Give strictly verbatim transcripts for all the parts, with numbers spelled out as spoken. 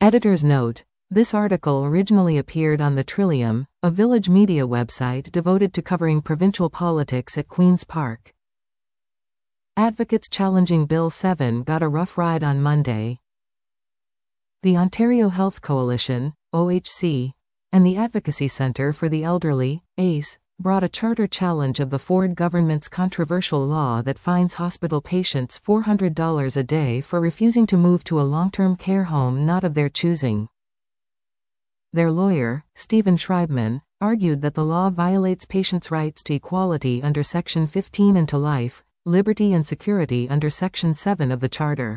Editor's note: this article originally appeared on the Trillium, a village media website devoted to covering provincial politics at Queen's Park. Advocates challenging Bill seven got a rough ride on Monday. The Ontario Health Coalition, O H C, and the Advocacy Centre for the Elderly, A C E, brought a charter challenge of the Ford government's controversial law that fines hospital patients four hundred dollars a day for refusing to move to a long-term care home not of their choosing. Their lawyer, Stephen Schreibman, argued that the law violates patients' rights to equality under Section fifteen and to life, liberty and security under Section seven of the Charter.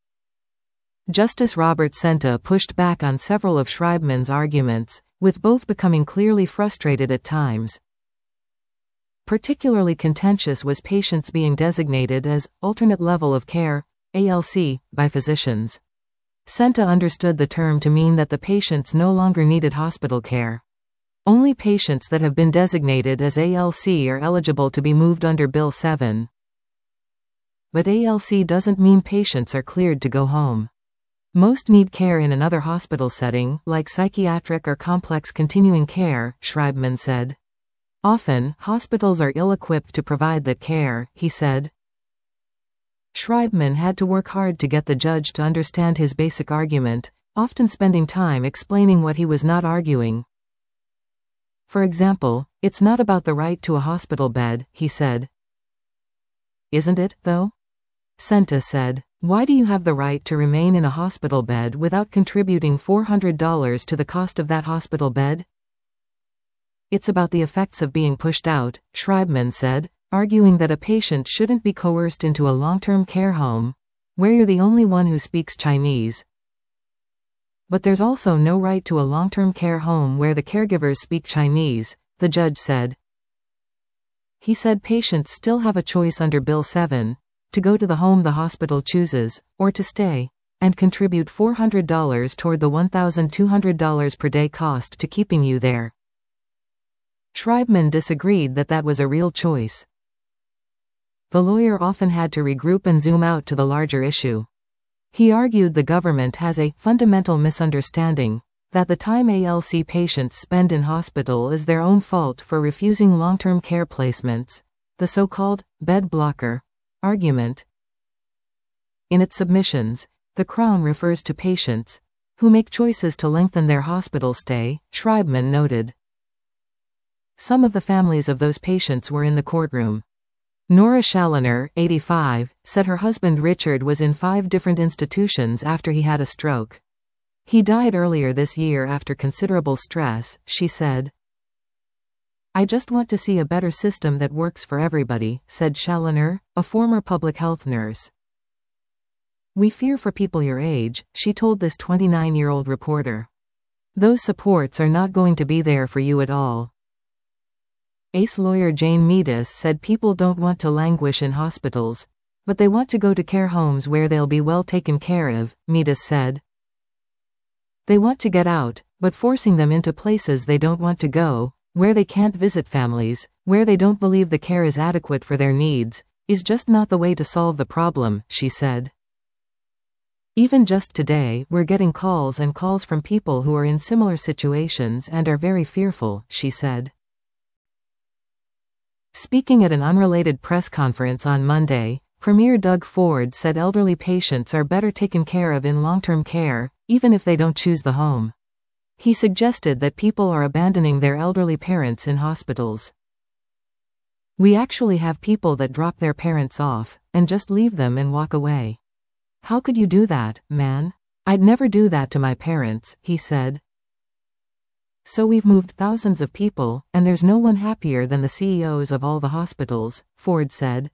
Justice Robert Senta pushed back on several of Schreibman's arguments, with both becoming clearly frustrated at times. Particularly contentious was patients being designated as alternate level of care, A L C, by physicians. Senta understood the term to mean that the patients no longer needed hospital care. Only patients that have been designated as A L C are eligible to be moved under Bill seven. But A L C doesn't mean patients are cleared to go home. Most need care in another hospital setting, like psychiatric or complex continuing care, Schreibman said. Often, hospitals are ill-equipped to provide that care, he said. Schreibman had to work hard to get the judge to understand his basic argument, often spending time explaining what he was not arguing. For example, it's not about the right to a hospital bed, he said. Isn't it, though? Senta said. Why do you have the right to remain in a hospital bed without contributing four hundred dollars to the cost of that hospital bed? It's about the effects of being pushed out, Schreibman said, arguing that a patient shouldn't be coerced into a long-term care home, where you're the only one who speaks Chinese. But there's also no right to a long-term care home where the caregivers speak Chinese, the judge said. He said patients still have a choice under Bill seven, to go to the home the hospital chooses, or to stay, and contribute four hundred dollars toward the one thousand two hundred dollars per day cost to keeping you there. Schreibman disagreed that that was a real choice. The lawyer often had to regroup and zoom out to the larger issue. He argued the government has a fundamental misunderstanding, that the time A L C patients spend in hospital is their own fault for refusing long-term care placements, the so-called bed blocker argument. In its submissions, the Crown refers to patients who make choices to lengthen their hospital stay, Schreibman noted. Some of the families of those patients were in the courtroom. Nora Challoner, eighty-five, said her husband Richard was in five different institutions after he had a stroke. He died earlier this year after considerable stress, she said. I just want to see a better system that works for everybody, said Challoner, a former public health nurse. We fear for people your age, she told this twenty-nine-year-old reporter. Those supports are not going to be there for you at all. A C E lawyer Jane Meadus said people don't want to languish in hospitals, but they want to go to care homes where they'll be well taken care of, Meadus said. They want to get out, but forcing them into places they don't want to go, where they can't visit families, where they don't believe the care is adequate for their needs, is just not the way to solve the problem, she said. Even just today, we're getting calls and calls from people who are in similar situations and are very fearful, she said. Speaking at an unrelated press conference on Monday, Premier Doug Ford said elderly patients are better taken care of in long-term care, even if they don't choose the home. He suggested that people are abandoning their elderly parents in hospitals. We actually have people that drop their parents off, and just leave them and walk away. How could you do that, man? I'd never do that to my parents, he said. So we've moved thousands of people, and there's no one happier than the C E Os of all the hospitals, Ford said.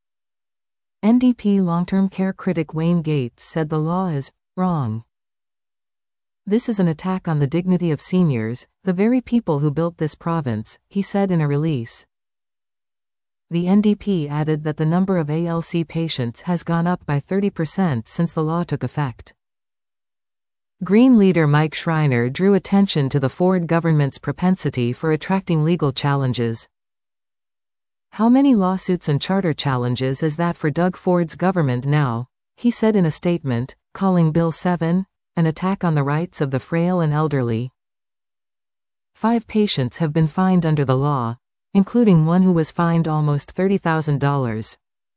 N D P long-term care critic Wayne Gates said the law is wrong. This is an attack on the dignity of seniors, the very people who built this province, he said in a release. The N D P added that the number of A L C patients has gone up by thirty percent since the law took effect. Green leader Mike Schreiner drew attention to the Ford government's propensity for attracting legal challenges. How many lawsuits and charter challenges is that for Doug Ford's government now? He said in a statement, calling Bill seven an attack on the rights of the frail and elderly. Five patients have been fined under the law, including one who was fined almost thirty thousand dollars.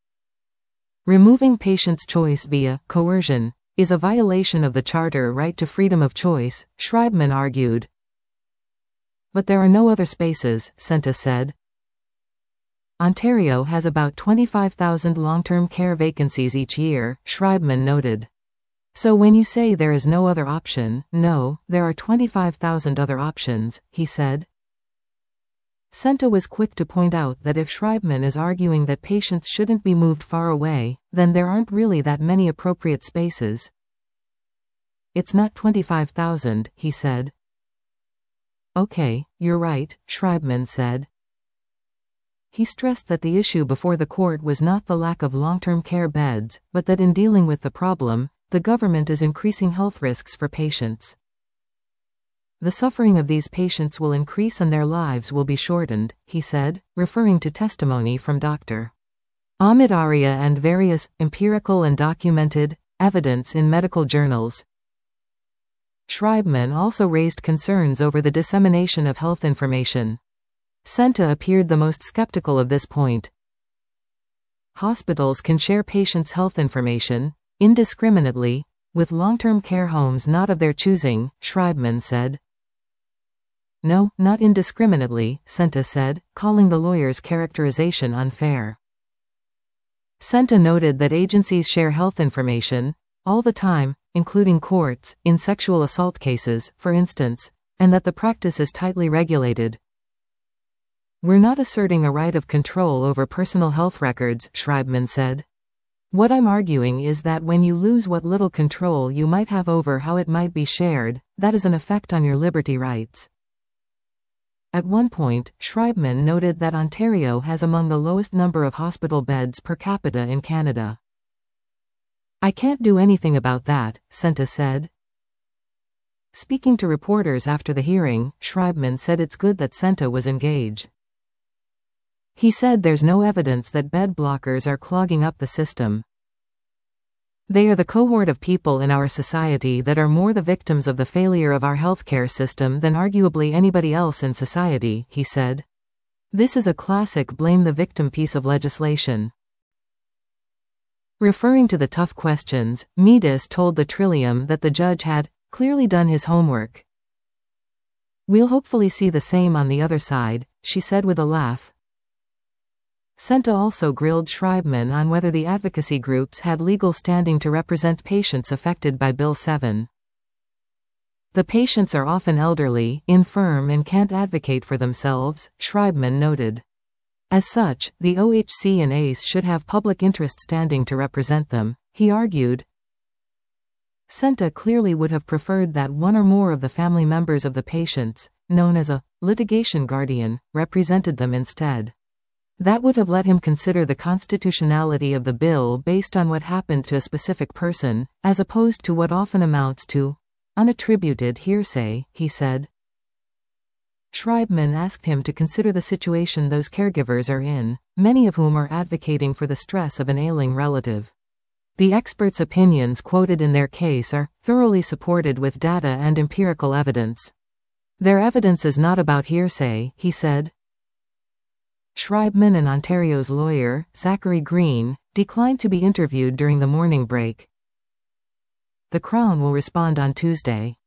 Removing patients' choice via coercion is a violation of the Charter right to freedom of choice, Schreibman argued. But there are no other spaces, Senta said. Ontario has about twenty-five thousand long-term care vacancies each year, Schreibman noted. So when you say there is no other option, no, there are twenty-five thousand other options, he said. Senta was quick to point out that if Schreibman is arguing that patients shouldn't be moved far away, then there aren't really that many appropriate spaces. It's not twenty-five thousand, he said. Okay, you're right, Schreibman said. He stressed that the issue before the court was not the lack of long-term care beds, but that in dealing with the problem, the government is increasing health risks for patients. The suffering of these patients will increase and their lives will be shortened, he said, referring to testimony from Doctor Ahmed Arya and various empirical and documented evidence in medical journals. Schreibman also raised concerns over the dissemination of health information. Senta appeared the most skeptical of this point. Hospitals can share patients' health information indiscriminately with long-term care homes not of their choosing, Schreibman said. No, not indiscriminately, Senta said, calling the lawyer's characterization unfair. Senta noted that agencies share health information all the time, including courts, in sexual assault cases, for instance, and that the practice is tightly regulated. We're not asserting a right of control over personal health records, Schreibman said. What I'm arguing is that when you lose what little control you might have over how it might be shared, that is an effect on your liberty rights. At one point, Schreibman noted that Ontario has among the lowest number of hospital beds per capita in Canada. I can't do anything about that, Senta said. Speaking to reporters after the hearing, Schreibman said it's good that Senta was engaged. He said there's no evidence that bed blockers are clogging up the system. They are the cohort of people in our society that are more the victims of the failure of our healthcare system than arguably anybody else in society, he said. This is a classic blame the victim piece of legislation. Referring to the tough questions, Meadis told the Trillium that the judge had clearly done his homework. We'll hopefully see the same on the other side, she said with a laugh. Senta also grilled Schreibman on whether the advocacy groups had legal standing to represent patients affected by Bill seven. The patients are often elderly, infirm and can't advocate for themselves, Schreibman noted. As such, the O H C and A C E should have public interest standing to represent them, he argued. Senta clearly would have preferred that one or more of the family members of the patients, known as a litigation guardian, represented them instead. That would have let him consider the constitutionality of the bill based on what happened to a specific person, as opposed to what often amounts to unattributed hearsay, he said. Schreibman asked him to consider the situation those caregivers are in, many of whom are advocating for the stress of an ailing relative. The experts' opinions quoted in their case are thoroughly supported with data and empirical evidence. Their evidence is not about hearsay, he said. Schreibman and Ontario's lawyer, Zachary Green, declined to be interviewed during the morning break. The Crown will respond on Tuesday.